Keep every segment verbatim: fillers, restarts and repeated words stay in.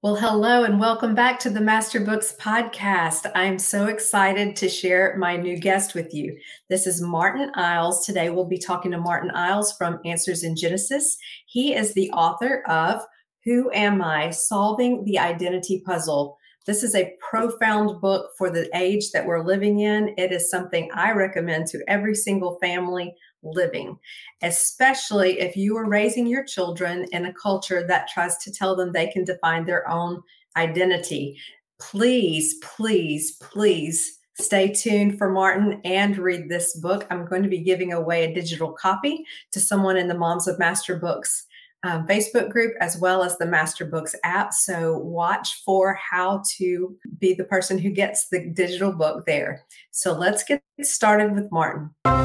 Well, hello and welcome back to the Master Books podcast. I'm so excited to share my new guest with you. This is Martin Iles. Today we'll be talking to Martin Iles from Answers in Genesis. He is the author of Who Am I? Solving the Identity Puzzle. This is a profound book for the age that we're living in. It is something I recommend to every single family living, especially if you are raising your children in a culture that tries to tell them they can define their own identity. Please, please, please stay tuned for Martin and read this book. I'm going to be giving away a digital copy to someone in the Moms of Master Books um, Facebook group, as well as the Master Books app. So watch for how to be the person who gets the digital book there. So let's get started with Martin.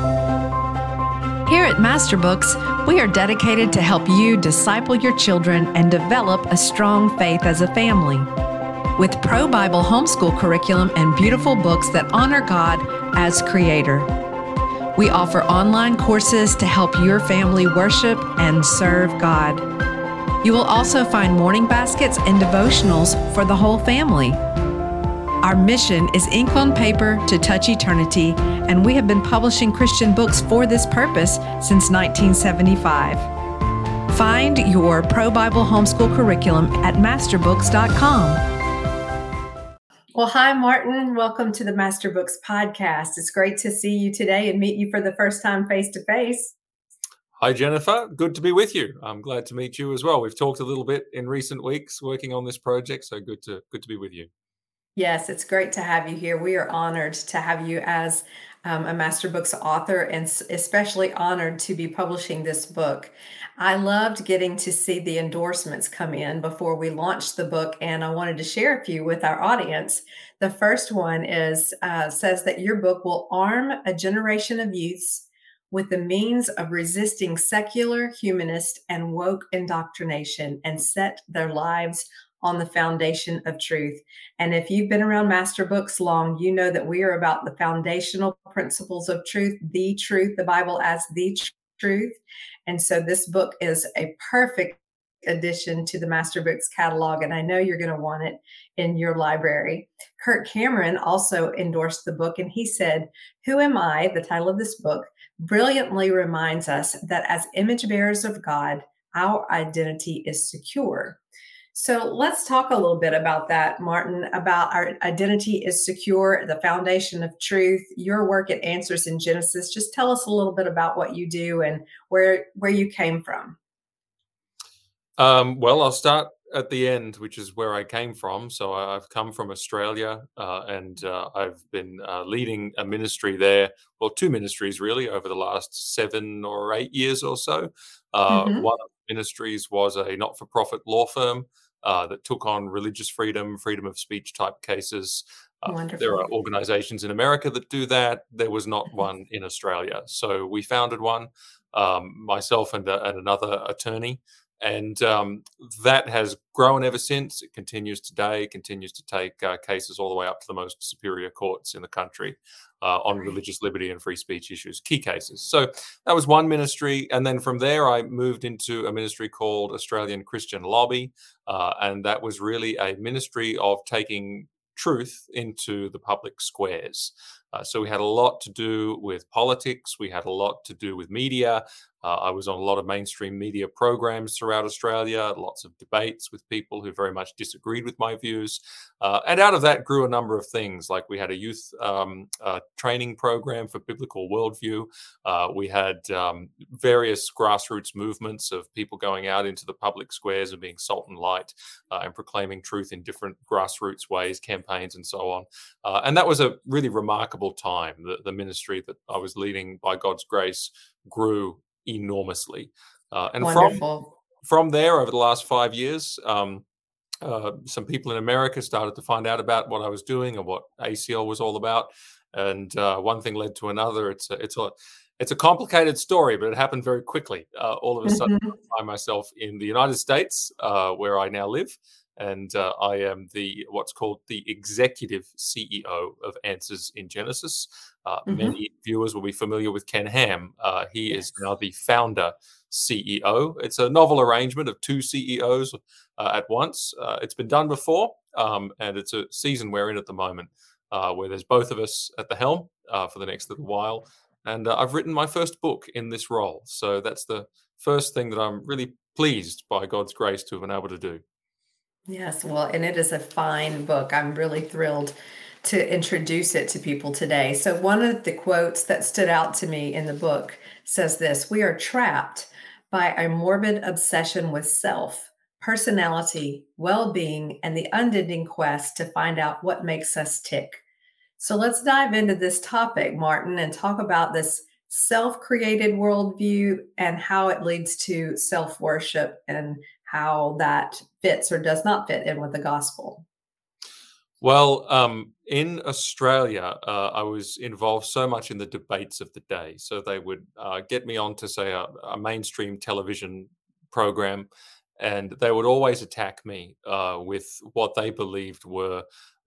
Here at Master Books, we are dedicated to help you disciple your children and develop a strong faith as a family. With Pro Bible homeschool curriculum and beautiful books that honor God as Creator. We offer online courses to help your family worship and serve God. You will also find morning baskets and devotionals for the whole family. Our mission is ink on paper to touch eternity, and we have been publishing Christian books for this purpose since nineteen seventy-five. Find your Pro Bible homeschool curriculum at master books dot com. Well, hi, Martin. Welcome to the Master Books podcast. It's great to see you today and meet you for the first time face-to-face. Hi, Jennifer. Good to be with you. I'm glad to meet you as well. We've talked a little bit in recent weeks working on this project, so good to good to be with you. Yes, it's great to have you here. We are honored to have you as um, a Master Books author, and s- especially honored to be publishing this book. I loved getting to see the endorsements come in before we launched the book, and I wanted to share a few with our audience. The first one is uh, says that your book will arm a generation of youths with the means of resisting secular, humanist, and woke indoctrination and set their lives on the foundation of truth. And if you've been around Master Books long, you know that we are about the foundational principles of truth, the truth, the Bible as the tr- truth. And so this book is a perfect addition to the Master Books catalog, and I know you're going to want it in your library. Kirk Cameron also endorsed the book, and he said, "Who Am I?" The title of this book brilliantly reminds us that as image bearers of God, our identity is secure. So let's talk a little bit about that, Martin, about our identity is secure, the foundation of truth, your work at Answers in Genesis. Just tell us a little bit about what you do and where where you came from. Um, well, I'll start at the end, which is where I came from. So I- I've come from Australia, uh, and uh, I've been uh, leading a ministry there, well, two ministries really, over the last seven or eight years or so. Uh, Hmm. one of the ministries was a not-for-profit law firm uh, that took on religious freedom, freedom of speech type cases. Uh, there are Wonderful. organizations in America that do that. There was not one in Australia. So we founded one, um, myself and, uh, and another attorney. And um, that has grown ever since. It continues today, continues to take uh, cases all the way up to the most superior courts in the country uh, on Great. religious liberty and free speech issues, key cases. So that was one ministry. And then from there, I moved into a ministry called Australian Christian Lobby. Uh, and that was really a ministry of taking truth into the public squares. Uh, so we had a lot to do with politics. We had a lot to do with media. Uh, I was on a lot of mainstream media programs throughout Australia, lots of debates with people who very much disagreed with my views. Uh, and out of that grew a number of things, like we had a youth um, uh, training program for biblical worldview. Uh, we had um, various grassroots movements of people going out into the public squares and being salt and light uh, and proclaiming truth in different grassroots ways, campaigns and so on. Uh, and that was a really remarkable time. The, the ministry that I was leading, by God's grace, grew enormously. Uh, and from Wonderful. from there, over the last five years, um, uh, some people in America started to find out about what I was doing and what A C L was all about. And uh, one thing led to another. It's a, it's a it's a complicated story, but it happened very quickly. Uh, all of a sudden, Mhm. I find myself in the United States, uh, where I now live. and uh, I am the what's called the executive C E O of Answers in Genesis. Uh, Hmm. many viewers will be familiar with Ken Ham. Uh, he is Yes. now the founder C E O. It's a novel arrangement of two C E Os uh, at once. Uh, it's been done before, um, and it's a season we're in at the moment, uh, where there's both of us at the helm uh, for the next little while. And uh, I've written my first book in this role. So that's the first thing that I'm really pleased by God's grace to have been able to do. Yes, well, and it is a fine book. I'm really thrilled to introduce it to people today. So, one of the quotes that stood out to me in the book says this: "We are trapped by a morbid obsession with self, personality, well being, and the unending quest to find out what makes us tick." So, let's dive into this topic, Martin, and talk about this self created worldview and how it leads to self worship and how that fits or does not fit in with the gospel. Well, um, in Australia, uh, I was involved so much in the debates of the day. So they would uh, get me on to, say, a, a mainstream television program, and they would always attack me uh, with what they believed were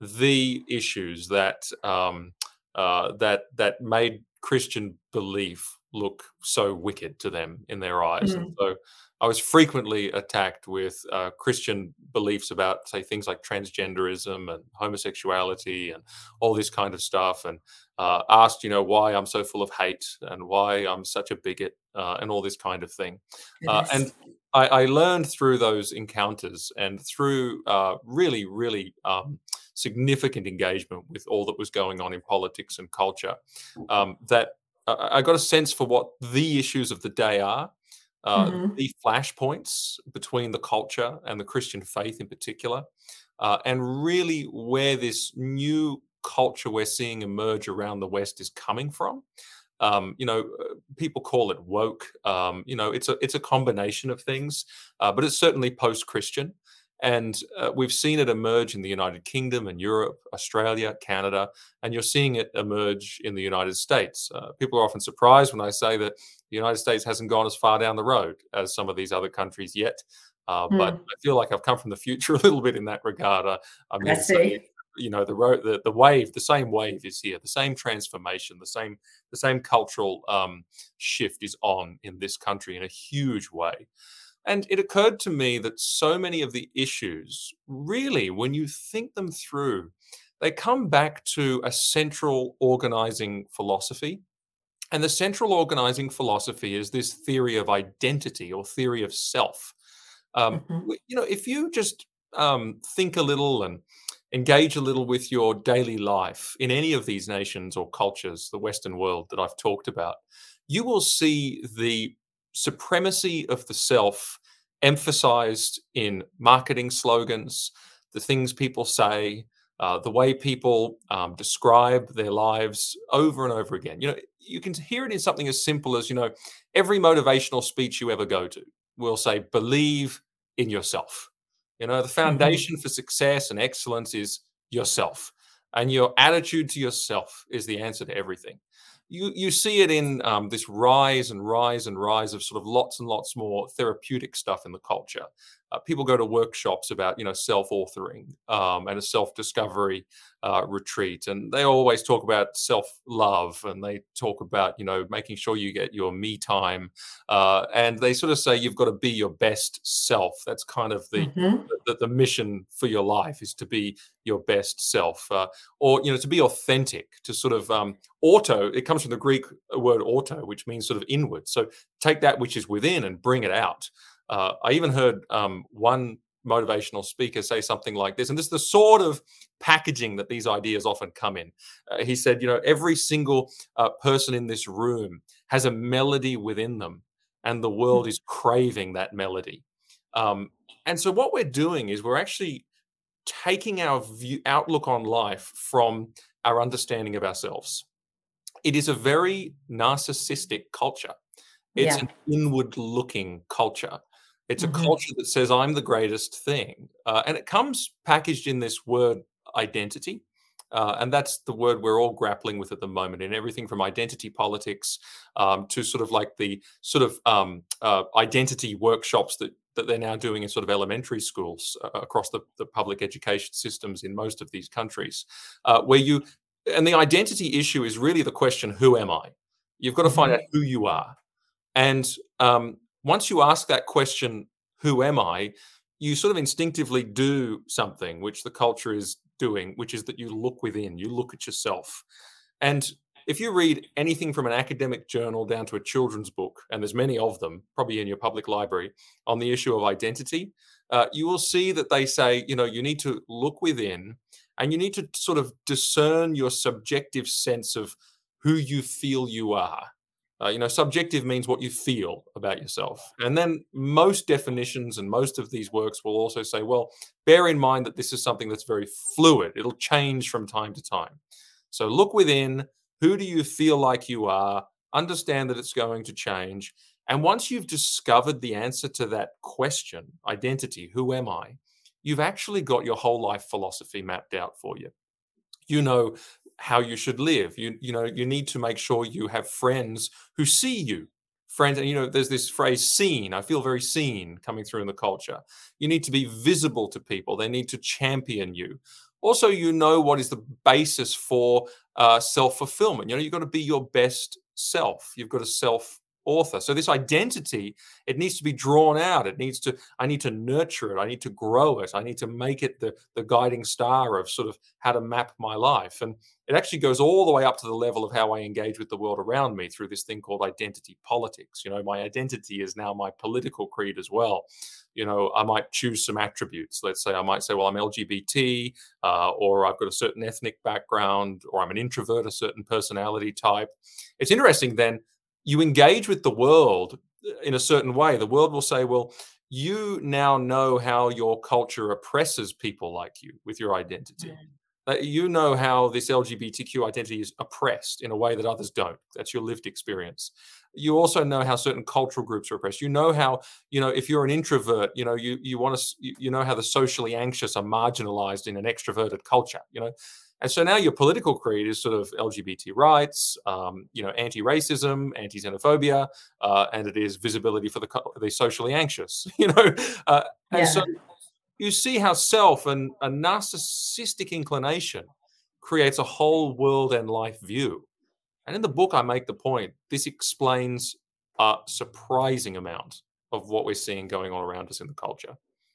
the issues that um, uh, that that made Christian belief look so wicked to them in their eyes. And Mhm. so I was frequently attacked with uh, Christian beliefs about, say, things like transgenderism and homosexuality and all this kind of stuff, and uh, asked, you know, why I'm so full of hate and why I'm such a bigot uh, and all this kind of thing. Uh, and Goodness. I, I learned through those encounters and through uh, really, really um, significant engagement with all that was going on in politics and culture um, that I I got a sense for what the issues of the day are, uh, Mhm. the flashpoints between the culture and the Christian faith in particular, uh, and really where this new culture we're seeing emerge around the West is coming from. Um, you know, uh, people call it woke. Um, you know, it's a it's a combination of things, uh, but it's certainly post-Christian. And uh, we've seen it emerge in the United Kingdom and Europe, Australia, Canada, and you're seeing it emerge in the United States. Uh, people are often surprised when I say that the United States hasn't gone as far down the road as some of these other countries yet. Uh, but Mm. I feel like I've come from the future a little bit in that regard. Uh, I'm I here to say, see. you know, the road, the, the wave, the same wave is here, the same transformation, the same the same cultural um, shift is on in this country in a huge way. And it occurred to me that so many of the issues, really, when you think them through, they come back to a central organizing philosophy. And the central organizing philosophy is this theory of identity or theory of self. Um, Mhm. w- you know, if you just um, think a little and engage a little with your daily life in any of these nations or cultures, the Western world that I've talked about, you will see the supremacy of the self emphasized in marketing slogans, the things people say, uh, the way people um, describe their lives over and over again. You know, you can hear it in something as simple as, you know, every motivational speech you ever go to will say, believe in yourself. You know, the Mhm. foundation for success and excellence is yourself. And your attitude to yourself is the answer to everything. You, you see it in um, this rise and rise and rise of sort of lots and lots more therapeutic stuff in the culture. Uh, people go to workshops about, you know, self-authoring um, and a self-discovery uh, retreat, and they always talk about self-love, and they talk about, you know, making sure you get your me time, uh, and they sort of say you've got to be your best self. That's kind of the Mhm. the, the mission for your life is to be your best self, uh, or you know, to be authentic, to sort of um, auto. It comes from the Greek word auto, which means sort of inward. So take that which is within and bring it out. Uh, I even heard um, one motivational speaker say something like this, and this is the sort of packaging that these ideas often come in. Uh, he said, you know, every single uh, person in this room has a melody within them, and the world is craving that melody. Um, and so, what we're doing is we're actually taking our view, outlook on life from our understanding of ourselves. It is a very narcissistic culture. It's Yeah. an inward looking culture. It's a Mhm. culture that says, I'm the greatest thing. Uh, and it comes packaged in this word identity. Uh, and that's the word we're all grappling with at the moment in everything from identity politics um, to sort of like the sort of um, uh, identity workshops that that they're now doing in sort of elementary schools uh, across the, the public education systems in most of these countries, uh, where you, and the identity issue is really the question, who am I? You've got to find out Mhm. who you are. And um, once you ask that question, who am I? You sort of instinctively do something which the culture is doing, which is that you look within, you look at yourself. And if you read anything from an academic journal down to a children's book, and there's many of them, probably in your public library, on the issue of identity, uh, you will see that they say, you know, you need to look within and you need to sort of discern your subjective sense of who you feel you are. Uh, you know, subjective means what you feel about yourself. And then most definitions and most of these works will also say, well, bear in mind that this is something that's very fluid. It'll change from time to time. So look within. Who do you feel like you are? Understand that it's going to change. And once you've discovered the answer to that question, identity, who am I? You've actually got your whole life philosophy mapped out for you. You know how you should live. You you know you need to make sure you have friends who see you. Friends, and you know there's this phrase "seen." I feel very seen coming through in the culture. You need to be visible to people. They need to champion you. Also, you know what is the basis for uh, self-fulfillment. You know, you've got to be your best self. You've got to self author. So this identity, it needs to be drawn out. It needs to, I need to nurture it. I need to grow it. I need to make it the, the guiding star of sort of how to map my life. And it actually goes all the way up to the level of how I engage with the world around me through this thing called identity politics. You know, my identity is now my political creed as well. You know, I might choose some attributes. Let's say I might say, well, I'm L G B T, uh, or I've got a certain ethnic background, or I'm an introvert, a certain personality type. It's interesting then, you engage with the world in a certain way. The world will say, well, you now know how your culture oppresses people like you with your identity. Uh, You know how this L G B T Q identity is oppressed in a way that others don't. That's your lived experience. You also know how certain cultural groups are oppressed. You know how, you know, if you're an introvert, you know, you you want to, you you know how the socially anxious are marginalized in an extroverted culture, you know. And so now your political creed is sort of L G B T rights, um, you know, anti-racism, anti-xenophobia, uh, and it is visibility for the, co- the socially anxious, you know. Uh, and so Yeah. you see how self and a narcissistic inclination creates a whole world and life view. And in the book, I make the point this explains a surprising amount of what we're seeing going on around us in the culture.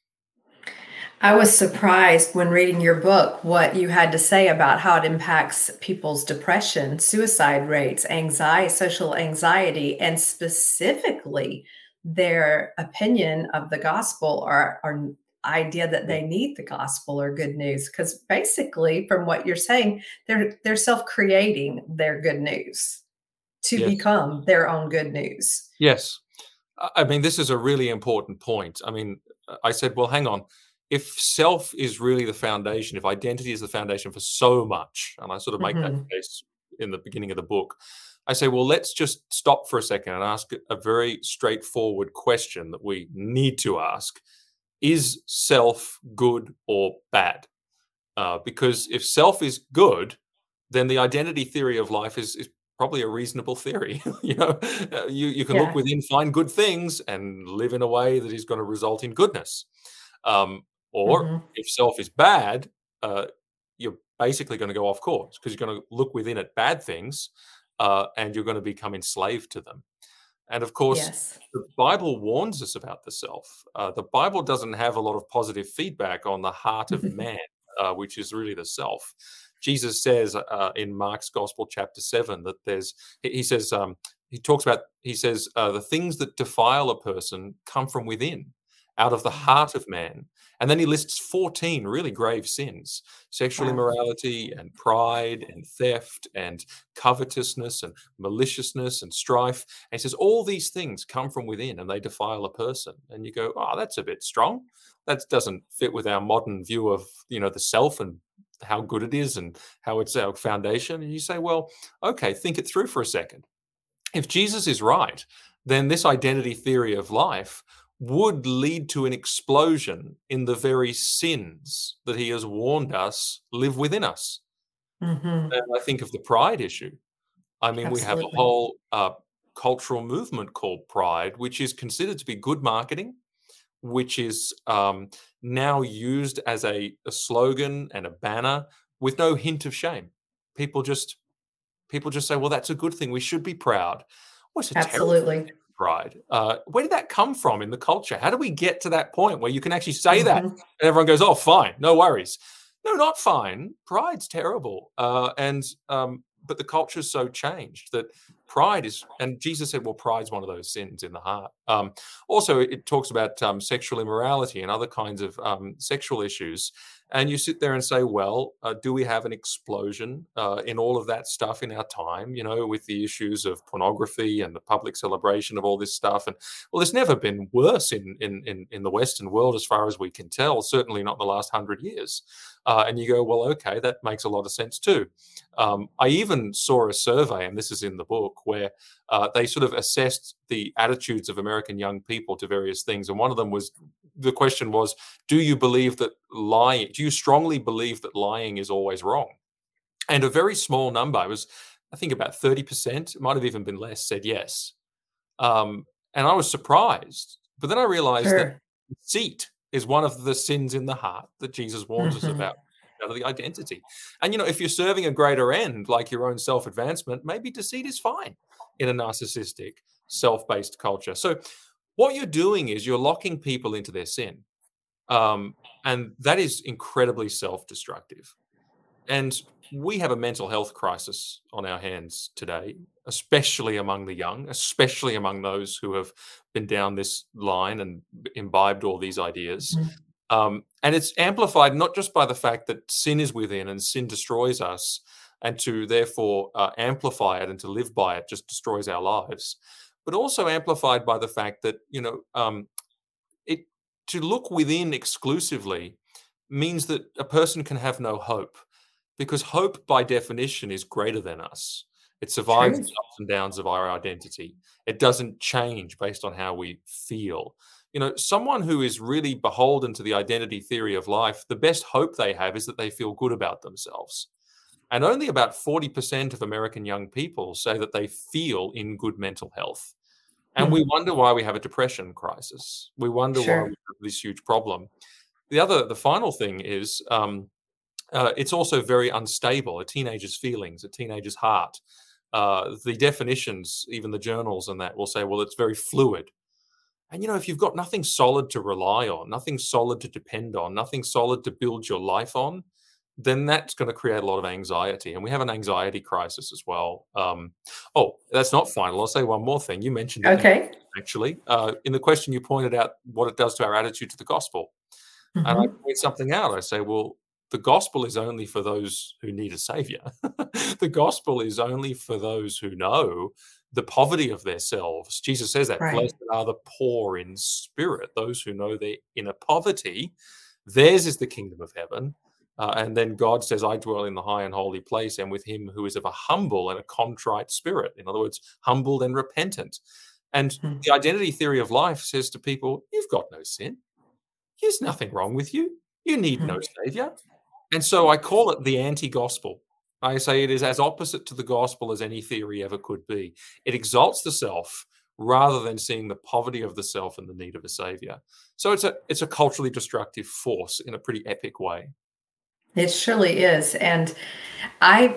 I was surprised when reading your book what you had to say about how it impacts people's depression, suicide rates, anxiety, social anxiety, and specifically their opinion of the gospel or, or idea that Yeah. they need the gospel or good news. Because basically, from what you're saying, they're they're self-creating their good news to Yes. become their own good news. Yes. I I mean, this is a really important point. I mean, uh, I said, well, hang on. If self is really the foundation, if identity is the foundation for so much, and I sort of make that Mhm. case in the beginning of the book, I say, well, let's just stop for a second and ask a very straightforward question that we need to ask. Is self good or bad? Uh, because if self is good, then the identity theory of life is, is probably a reasonable theory. you know, Uh, you you can look Yeah. within, find good things, and live in a way that is going to result in goodness. Um, or Mhm. if self is bad, uh, you're basically going to go off course because you're going to look within at bad things, uh, and you're going to become enslaved to them. And of course, Yes. the Bible warns us about the self. Uh, the Bible doesn't have a lot of positive feedback on the heart of man, uh, which is really the self. Jesus says uh, in Mark's Gospel, chapter seven, that there's, he he says, um, he talks about, he says, uh, the things that defile a person come from within, out of the heart of man. And then he lists fourteen really grave sins: sexual Wow. immorality and pride and theft and covetousness and maliciousness and strife. And he says, all these things come from within and they defile a person. And you go, oh, that's a bit strong. That doesn't fit with our modern view of, you know, the self and how good it is and how it's our foundation. And you say, well, okay, think it through for a second. If Jesus is right, then this identity theory of life would lead to an explosion in the very sins that he has warned us live within us. Mhm. And I think of the pride issue. I mean, we have a Absolutely. whole uh, cultural movement called Pride, which is considered to be good marketing, which is um, now used as a, a slogan and a banner with no hint of shame. People just people just say, "Well, that's a good thing. We should be proud." Well, it's a terrible Absolutely. pride. Uh, where did that come from in the culture? How do we get to that point where you can actually say that Mhm. and everyone goes, "Oh, fine, no worries." No, not fine. Pride's terrible, uh, and um, but the culture's so changed that pride is. And Jesus said, "Well, pride's one of those sins in the heart." Um, also, it, it talks about um, sexual immorality and other kinds of um, sexual issues. And you sit there and say, well, uh, do we have an explosion uh, in all of that stuff in our time, you know, with the issues of pornography and the public celebration of all this stuff? And well, there's never been worse in, in, in, in the Western world, as far as we can tell, certainly not in the last hundred years. Uh, and you go, well, okay, that makes a lot of sense too. Um, I even saw a survey, and this is in the book, where uh, they sort of assessed the attitudes of American young people to various things. And one of them was, the question was, do you believe that lying, do you strongly believe that lying is always wrong? And a very small number, it was, I think about thirty percent, it might have even been less, said yes. Um, and I was surprised. But then I realized that Sure. deceit is one of the sins in the heart that Jesus warns us Mhm. about, out of the identity. And, you know, if you're serving a greater end, like your own self-advancement, maybe deceit is fine in a narcissistic, self-based culture. So what you're doing is you're locking people into their sin. Um, and that is incredibly self-destructive. And we have a mental health crisis on our hands today, especially among the young, especially among those who have been down this line and imbibed all these ideas. Mhm. Um, and it's amplified not just by the fact that sin is within and sin destroys us, and to therefore uh, amplify it and to live by it just destroys our lives, but also amplified by the fact that, you know, um, it to look within exclusively means that a person can have no hope, because hope by definition is greater than us. It survives True. the ups and downs of our identity. It doesn't change based on how we feel. You know, someone who is really beholden to the identity theory of life, the best hope they have is that they feel good about themselves. And only about forty percent of American young people say that they feel in good mental health. And we Hmm. wonder why we have a depression crisis. We wonder why we Sure. have this huge problem. The other, the final thing is, um, uh, it's also very unstable. A teenager's feelings, a teenager's heart. Uh, the definitions, even the journals and that will say, well, it's very fluid. And you know, if you've got nothing solid to rely on, nothing solid to depend on, nothing solid to build your life on, then that's going to create a lot of anxiety. And we have an anxiety crisis as well. Um, oh, that's not final. I'll say one more thing. You mentioned it in Okay. actually. Uh, in the question, you pointed out what it does to our attitude to the gospel. And I Mhm. point something out. I say, well, the gospel is only for those who need a savior. The gospel is only for those who know the poverty of themselves. Jesus says that, Right. blessed are the poor in spirit, those who know their inner poverty. Theirs is the kingdom of heaven. Uh, and then God says, I dwell in the high and holy place, and with him who is of a humble and a contrite spirit. In other words, humbled and repentant. And Mhm. the identity theory of life says to people, you've got no sin. There's nothing wrong with you. You need no Mhm. savior. And so I call it the anti-gospel. I say it is as opposite to the gospel as any theory ever could be. It exalts the self rather than seeing the poverty of the self and the need of a savior. So it's a it's a culturally destructive force in a pretty epic way. It surely is. And I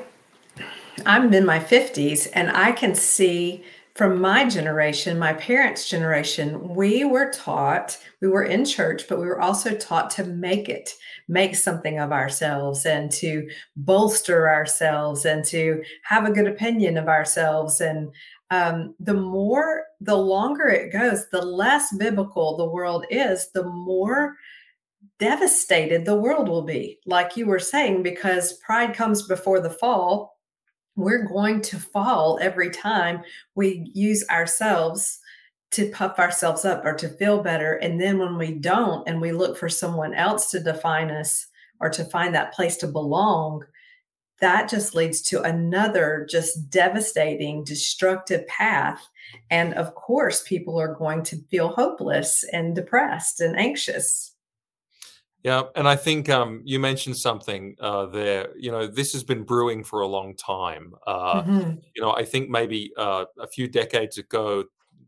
I'm in my fifties and I can see from my generation, my parents' generation, we were taught, we were in church, but we were also taught to make it, make something of ourselves and to bolster ourselves and to have a good opinion of ourselves. And um, the more, the longer it goes, the less biblical the world is, the more devastated the world will be. Like you were saying, because pride comes before the fall, we're going to fall every time we use ourselves to puff ourselves up or to feel better. And then when we don't and we look for someone else to define us or to find that place to belong, that just leads to another just devastating, destructive path. And of course, people are going to feel hopeless and depressed and anxious. Yeah, and I think um, you mentioned something uh, there. You know, this has been brewing for a long time. Uh, Mhm. you know, I think maybe uh, a few decades ago,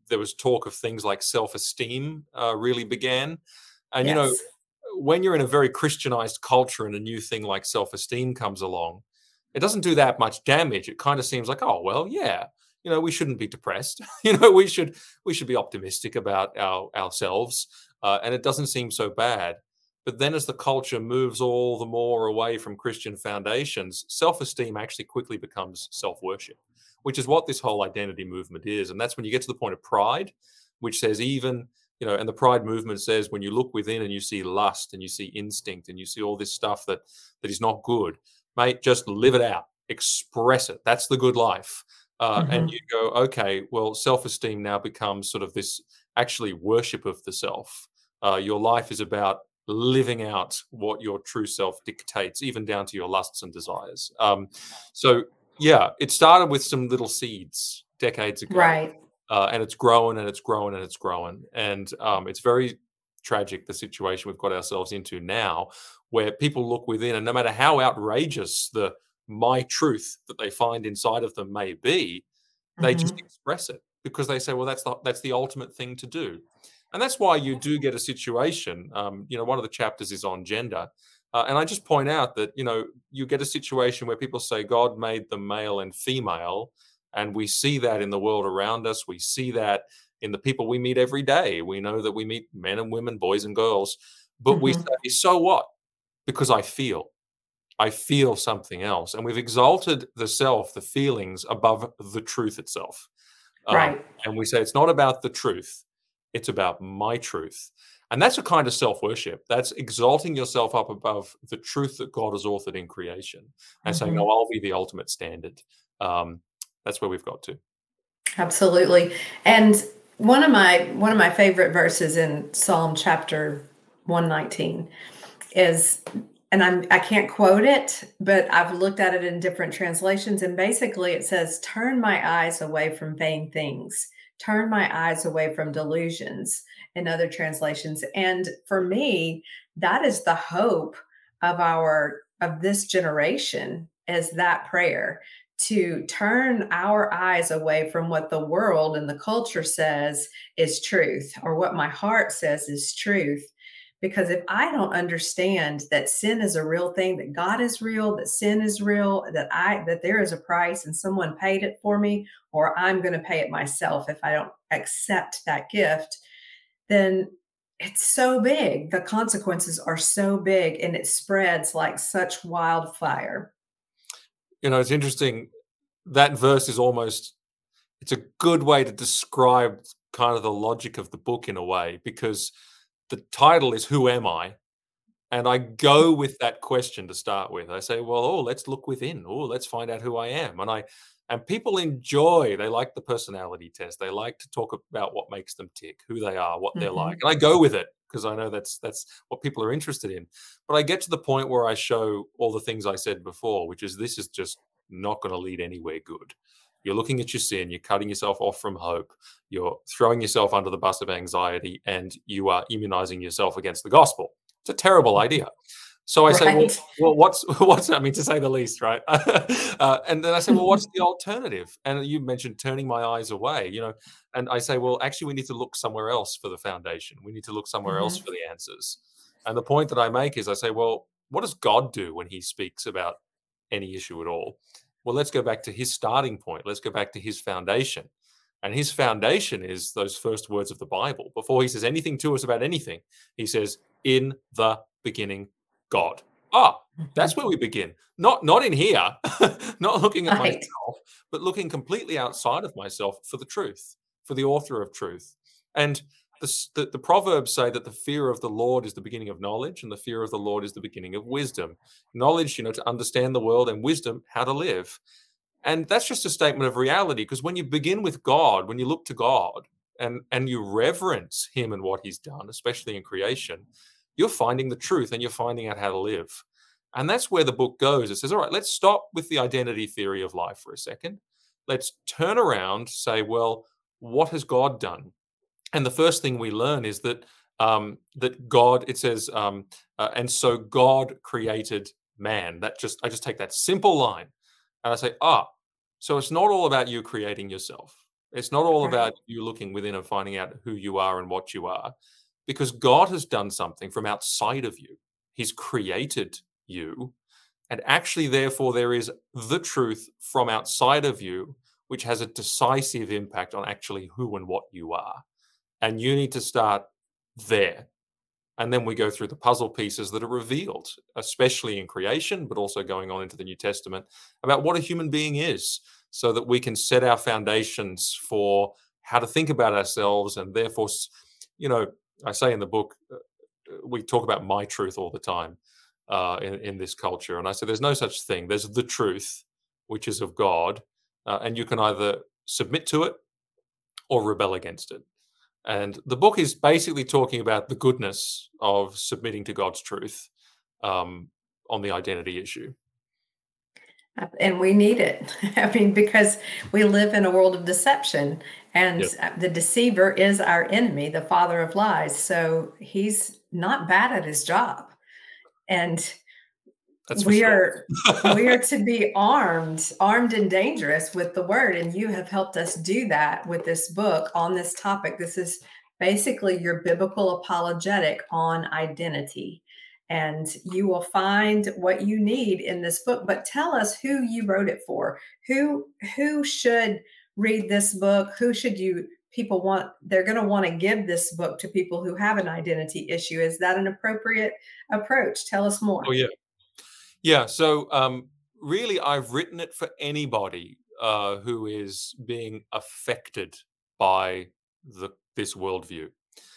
there was talk of things like self-esteem uh, really began. And, you know, Yes. when you're in a very Christianized culture and a new thing like self-esteem comes along, it doesn't do that much damage. It kind of seems like, oh, well, yeah, you know, we shouldn't be depressed. you know, we should we should be optimistic about our ourselves, uh, and it doesn't seem so bad. But then, as the culture moves all the more away from Christian foundations, self-esteem actually quickly becomes self-worship, which is what this whole identity movement is. And that's when you get to the point of pride, which says even, you know, and the pride movement says when you look within and you see lust and you see instinct and you see all this stuff that that is not good, mate, just live it out, express it. That's the good life. Uh, and Hmm. you go, okay, well, self-esteem now becomes sort of this actually worship of the self. Uh, your life is about living out what your true self dictates, even down to your lusts and desires. Um, so, yeah, it started with some little seeds decades ago, Right. uh, and it's growing and it's growing and it's growing. And um, it's very tragic, the situation we've got ourselves into now, where people look within, and no matter how outrageous the my truth that they find inside of them may be, they just Hmm. express it because they say, well, that's the, that's the ultimate thing to do. And that's why you do get a situation. Um, you know, one of the chapters is on gender. Uh, and I just point out that, you know, you get a situation where people say God made them male and female. And we see that in the world around us. We see that in the people we meet every day. We know that we meet men and women, boys and girls. But we Hmm. say, so what? Because I feel. I feel something else. And we've exalted the self, the feelings, above the truth itself. Um, Right. and we say it's not about the truth, it's about my truth. And that's a kind of self worship. That's exalting yourself up above the truth that God has authored in creation and saying, Hmm. oh, I'll be the ultimate standard. Um, that's where we've got to. Absolutely. And one of my one of my favorite verses in Psalm chapter one nineteen is, and I'm I can't quote it, but I've looked at it in different translations, and basically it says, "Turn my eyes away from vain things. Turn my eyes away from delusions," in other translations. And for me, that is the hope of our of this generation, is that prayer, to turn our eyes away from what the world and the culture says is truth, or what my heart says is truth. Because if I don't understand that sin is a real thing, that God is real, that sin is real, that I that there is a price and someone paid it for me, or I'm going to pay it myself if I don't accept that gift, then it's so big. The consequences are so big, and it spreads like such wildfire. You know, it's interesting. That verse is almost, it's a good way to describe kind of the logic of the book in a way, because the title is Who Am I? And I go with that question to start with. I say, well, oh, let's look within. Oh, let's find out who I am. And I and people enjoy, they like the personality test. They like to talk about what makes them tick, who they are, what they're like. Mhm. And I go with it because I know that's that's what people are interested in. But I get to the point where I show all the things I said before, which is this is just not going to lead anywhere good. You're looking at your sin, you're cutting yourself off from hope, you're throwing yourself under the bus of anxiety, and you are immunizing yourself against the gospel. It's a terrible Mhm. idea. So I say, well, Right. well, what's what's I mean, to say the least, right? uh, and then I say, well, what's the alternative? And you mentioned turning my eyes away, you know, and I say, well, actually, we need to look somewhere else for the foundation. We need to look somewhere else Mhm. for the answers. And the point that I make is, I say, well, what does God do when He speaks about any issue at all? Well, let's go back to His starting point. Let's go back to His foundation. And His foundation is those first words of the Bible. Before He says anything to us about anything, He says, "In the beginning, God." Ah, that's Mhm. where we begin. Not not in here, not looking at Right. myself, but looking completely outside of myself for the truth, for the author of truth. And the, s- the, the Proverbs say that the fear of the Lord is the beginning of knowledge, and the fear of the Lord is the beginning of wisdom. Knowledge, you know, to understand the world, and wisdom, how to live. And that's just a statement of reality, because when you begin with God, when you look to God and and you reverence Him and what He's done, especially in creation, you're finding the truth and you're finding out how to live. And that's where the book goes. It says, all right, let's stop with the identity theory of life for a second. Let's turn around, say, well, what has God done? And the first thing we learn is that um, that God, it says, um, uh, and so God created man. That just I just take that simple line and I say, ah, so it's not all about you creating yourself. It's not all Right. about you looking within and finding out who you are and what you are, because God has done something from outside of you. He's created you, and actually, therefore, there is the truth from outside of you, which has a decisive impact on actually who and what you are. And you need to start there. And then we go through the puzzle pieces that are revealed, especially in creation, but also going on into the New Testament, about what a human being is, so that we can set our foundations for how to think about ourselves. And therefore, s- you know, I say in the book, uh, we talk about my truth all the time uh, in, in this culture. And I say there's no such thing. There's the truth, which is of God. Uh, and you can either submit to it or rebel against it. And the book is basically talking about the goodness of submitting to God's truth um, on the identity issue. Uh, And we need it. I mean, because we live in a world of deception, and Yes, uh, the deceiver is our enemy, the father of lies. So he's not bad at his job. And that's for we sure. are we are to be armed, armed and dangerous with the word, and you have helped us do that with this book on this topic. This is basically your biblical apologetic on identity. And you will find what you need in this book. But tell us who you wrote it for. Who who should read this book? Who should you people want they're going to want to give this book to people who have an identity issue? Is that an appropriate approach? Tell us Oh more. yeah, yeah. So um, really, I've written it for anybody uh, who is being affected by the this worldview.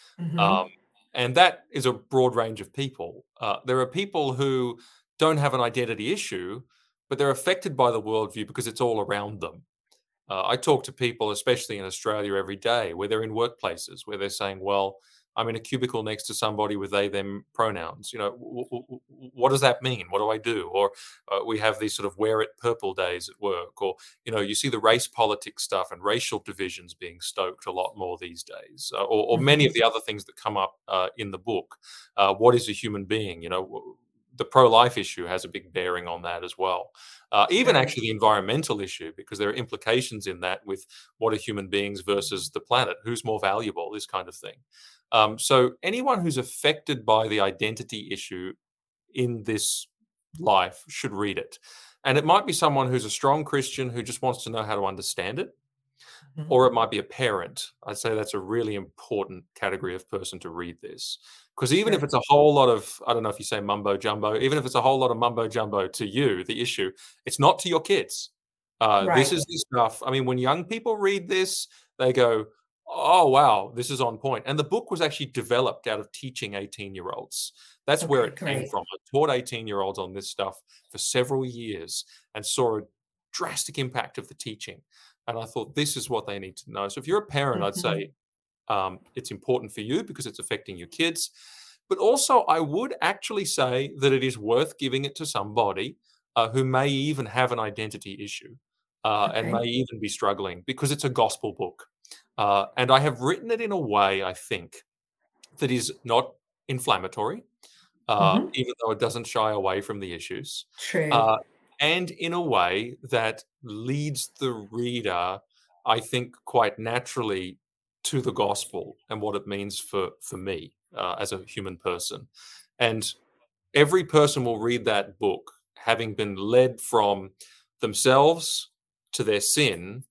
Um, Mhm. and that is a broad range of people. Uh, there are people who don't have an identity issue, but they're affected by the worldview because it's all around them. Uh, I talk to people, especially in Australia, every day where they're in workplaces where they're saying, "Well, I'm in a cubicle next to somebody with they/them pronouns. You know, w- w- w- what does that mean? What do I do?" Or uh, we have these sort of wear it purple days at work, or you know, you see the race politics stuff and racial divisions being stoked a lot more these days, uh, or, or many of Mhm. the other things that come up uh, in the book. Uh, what is a human being? You know, w- the pro-life issue has a big bearing on that as well. Uh, even Sure. actually the environmental issue, because there are implications in that with what are human beings versus the planet, who's more valuable, this kind of thing. Um, so anyone who's affected by the identity issue in this life should read it. And it might be someone who's a strong Christian who just wants to know how to understand it, Mhm. or it might be a parent. I'd say that's a really important category of person to read this. Because even if Sure. it's a whole lot of, I don't know if you say mumbo jumbo, even if it's a whole lot of mumbo jumbo to you, the issue, it's not to your kids. Uh, this Right. is the stuff. I mean, when young people read this, they go, oh, wow, this is on point. And the book was actually developed out of teaching eighteen year olds. That's where Okay, it came great. from. I taught eighteen year olds on this stuff for several years and saw a drastic impact of the teaching. And I thought, this is what they need to know. So if you're a parent, I'd Mhm. say um, it's important for you because it's affecting your kids. But also, I would actually say that it is worth giving it to somebody uh, who may even have an identity issue uh, and Okay. may even be struggling because it's a gospel book. Uh, and I have written it in a way, I think, that is not inflammatory, uh, Mhm. even though it doesn't shy away from the issues, True. uh, and in a way that leads the reader, I think, quite naturally to the gospel and what it means for for me uh, as a human person. And every person will read that book having been led from themselves to their sin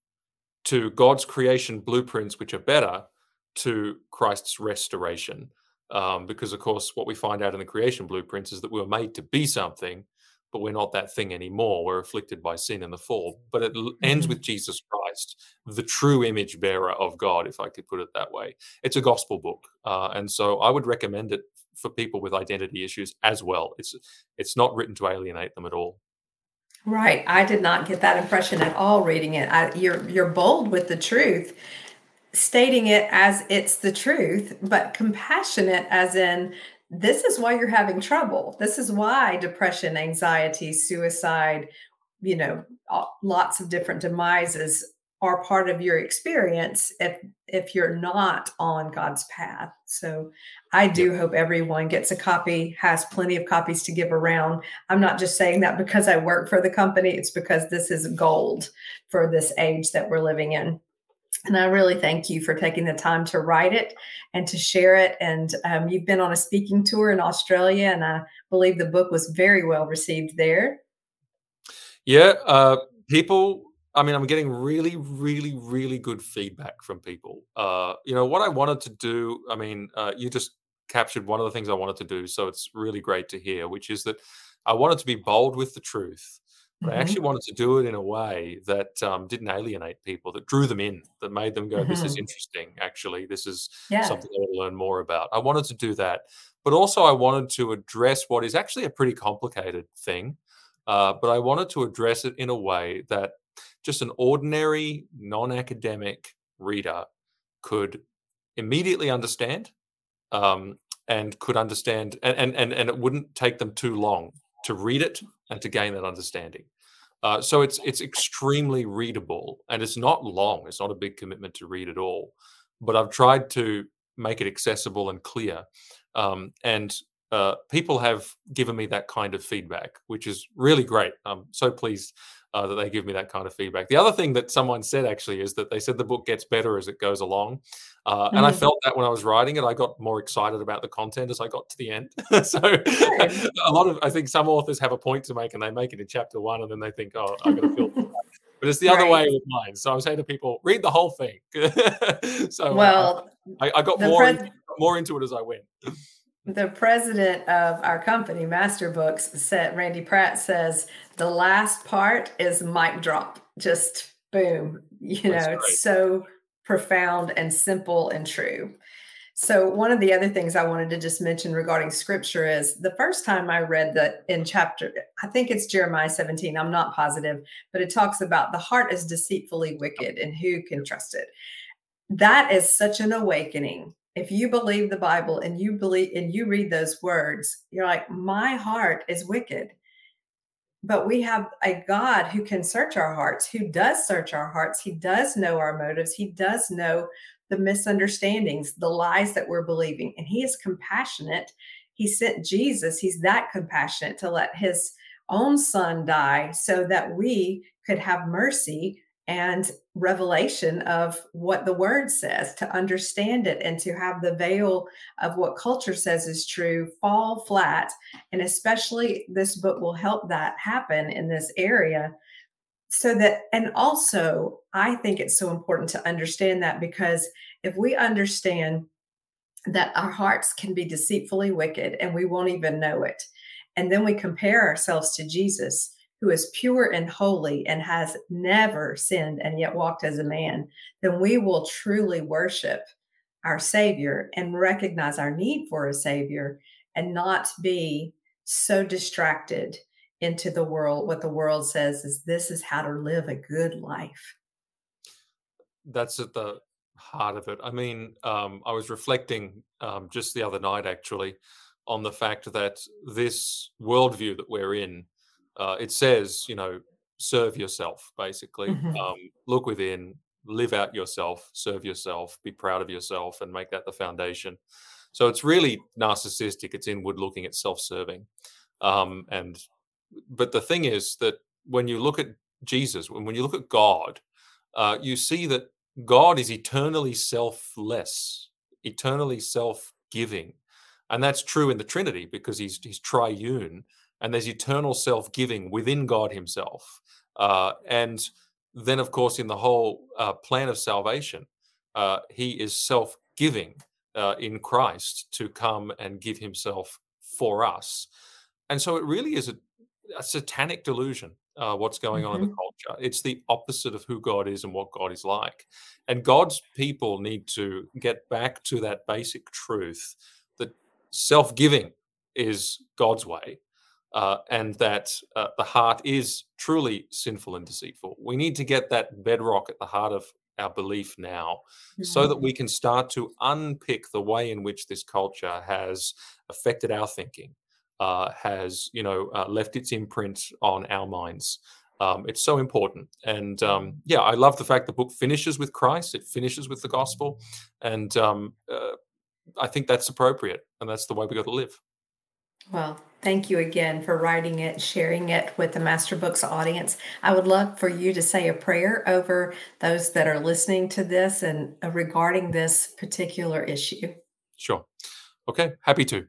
to God's creation blueprints, which are better, to Christ's restoration. Um, because, of course, what we find out in the creation blueprints is that we were made to be something, but we're not that thing anymore. We're afflicted by sin in the fall. But it l- ends with Mhm. Jesus Christ, the true image bearer of God, if I could put it that way. It's a gospel book. Uh, and so I would recommend it for people with identity issues as well. It's it's not written to alienate them at all. Right. I did not get that impression at all reading it. I, you're you're bold with the truth, stating it as it's the truth, but compassionate as in this is why you're having trouble. This is why depression, anxiety, suicide, you know, a- lots of different demises are part of your experience if if you're not on God's path. So I Yep. do hope everyone gets a copy, has plenty of copies to give around. I'm not just saying that because I work for the company, it's because this is gold for this age that we're living in. And I really thank you for taking the time to write it and to share it. And um, you've been on a speaking tour in Australia, and I believe the book was very well received there. Yeah, uh, people. I mean, I'm getting really, really, really good feedback from people. Uh, you know, what I wanted to do. I mean, uh, you just captured one of the things I wanted to do, so it's really great to hear. Which is that I wanted to be bold with the truth, but I actually Hmm. wanted to do it in a way that um, didn't alienate people, that drew them in, that made them go, "This is Hmm. interesting. Actually, this is Yeah. something I want to learn more about." I wanted to do that, but also I wanted to address what is actually a pretty complicated thing, uh, but I wanted to address it in a way that just an ordinary, non-academic reader could immediately understand, um, and could understand, and, and and and it wouldn't take them too long to read it and to gain that understanding. Uh, so it's it's extremely readable, and it's not long. It's not a big commitment to read at all. But I've tried to make it accessible and clear, um, and uh, people have given me that kind of feedback, which is really great. I'm so pleased uh, that they give me that kind of feedback. The other thing that someone said actually is that they said the book gets better as it goes along, uh, and I Hmm. felt that when I was writing it. I got more excited about the content as I got to the end. So Good. a lot of, I think some authors have a point to make, and they make it in chapter one, and then they think, "Oh, I got to fill." But it's the other way Right. with mine. So I was saying to people, read the whole thing. So uh, Well, I, I got the more into, pres more into it as I went. the president of our company, Master Books, said, Randy Pratt says, the last part is mic drop. Just boom. You That's know, it's great. so profound and simple and true. So, one of the other things I wanted to just mention regarding scripture is the first time I read that in chapter, I think it's Jeremiah seventeen, I'm not positive, but it talks about the heart is deceitfully wicked and who can trust it. That is such an awakening. If you believe the Bible and you believe and you read those words, you're like, my heart is wicked. But we have a God who can search our hearts, who does search our hearts. He does know our motives. He does know the misunderstandings, the lies that we're believing. And He is compassionate. He sent Jesus. He's that compassionate to let His own Son die so that we could have mercy and revelation of what the Word says, to understand it and to have the veil of what culture says is true fall flat. And especially this book will help that happen in this area. So that, and also, I think it's so important to understand that because if we understand that our hearts can be deceitfully wicked and we won't even know it, and then we compare ourselves to Jesus, who is pure and holy and has never sinned and yet walked as a man, then we will truly worship our Savior and recognize our need for a Savior and not be so distracted into the world. What the world says is this is how to live a good life. That's at the heart of it. I mean, um, I was reflecting um, just the other night, actually, on the fact that this worldview that we're in, uh, it says, you know, serve yourself, basically. Mhm. Um, look within, live out yourself, serve yourself, be proud of yourself, and make that the foundation. So it's really narcissistic. It's inward looking. It's self-serving. Um, and but the thing is that when you look at Jesus, when, when you look at God, uh, you see that God is eternally selfless, eternally self-giving, and that's true in the Trinity because he's he's triune, and there's eternal self-giving within God Himself. Uh, and then, of course, in the whole uh, plan of salvation, uh, He is self-giving uh, in Christ to come and give Himself for us. And so, it really is a, a satanic delusion, uh, what's going on in the Mhm. culture. It's the opposite of who God is and what God is like. And God's people need to get back to that basic truth that self giving is God's way, uh, and that uh, the heart is truly sinful and deceitful. We need to get that bedrock at the heart of our belief now so that Mhm. we can start to unpick the way in which this culture has affected our thinking, uh, has you know uh, left its imprint on our minds. Um, it's so important, and um, yeah, I love the fact the book finishes with Christ. It finishes with the gospel, and um, uh, I think that's appropriate, and that's the way we got to live. Well, thank you again for writing it, sharing it with the Master Books audience. I would love for you to say a prayer over those that are listening to this and uh, regarding this particular issue. Sure. Okay, happy to.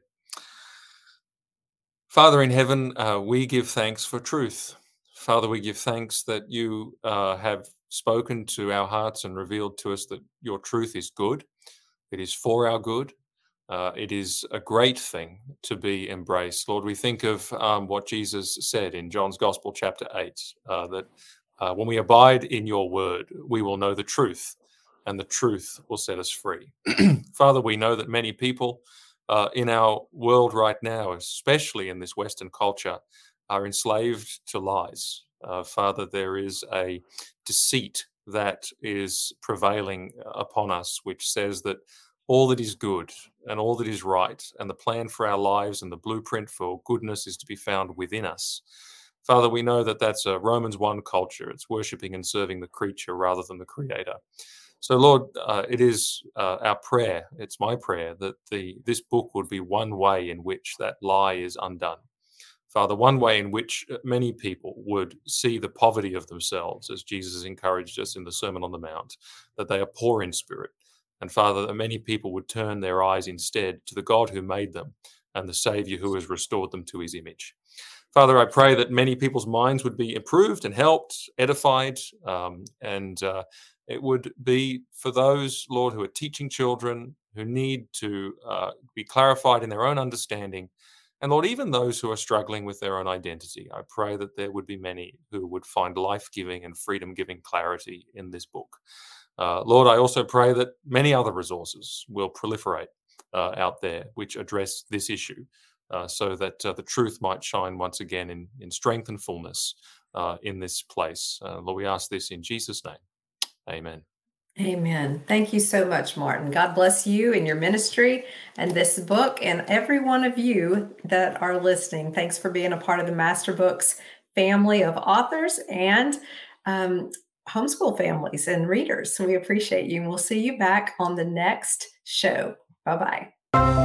Father in heaven, uh, we give thanks for truth. Father, we give thanks that you uh, have spoken to our hearts and revealed to us that your truth is good. It is for our good. Uh, it is a great thing to be embraced. Lord, we think of um, what Jesus said in John's Gospel, chapter eight, uh, that uh, when we abide in your word, we will know the truth, and the truth will set us free. Father, we know that many people uh, in our world right now, especially in this Western culture, are enslaved to lies. Uh, Father, there is a deceit that is prevailing upon us, which says that all that is good and all that is right and the plan for our lives and the blueprint for goodness is to be found within us. Father, we know that that's a Romans one culture. It's worshiping and serving the creature rather than the creator. So, Lord, uh, it is uh, our prayer, it's my prayer, that the this book would be one way in which that lie is undone. Father, one way in which many people would see the poverty of themselves, as Jesus encouraged us in the Sermon on the Mount, that they are poor in spirit. And Father, that many people would turn their eyes instead to the God who made them and the Savior who has restored them to his image. Father, I pray that many people's minds would be improved and helped, edified, um, and uh, it would be for those, Lord, who are teaching children, who need to uh, be clarified in their own understanding. And Lord, even those who are struggling with their own identity, I pray that there would be many who would find life-giving and freedom-giving clarity in this book. Uh, Lord, I also pray that many other resources will proliferate uh, out there which address this issue uh, so that uh, the truth might shine once again in, in strength and fullness uh, in this place. Uh, Lord, we ask this in Jesus' name. Amen. Amen. Thank you so much, Martin. God bless you and your ministry and this book and every one of you that are listening. Thanks for being a part of the Master Books family of authors and um, homeschool families and readers. So we appreciate you, and we'll see you back on the next show. Bye-bye.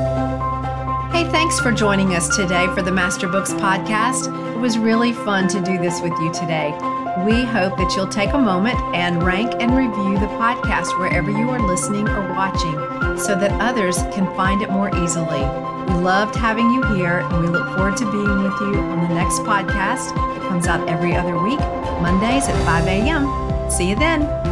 Hey, thanks for joining us today for the Master Books podcast. It was really fun to do this with you today. We hope that you'll take a moment and rank and review the podcast wherever you are listening or watching so that others can find it more easily. We loved having you here, and we look forward to being with you on the next podcast. It comes out every other week, Mondays at five a.m. See you then.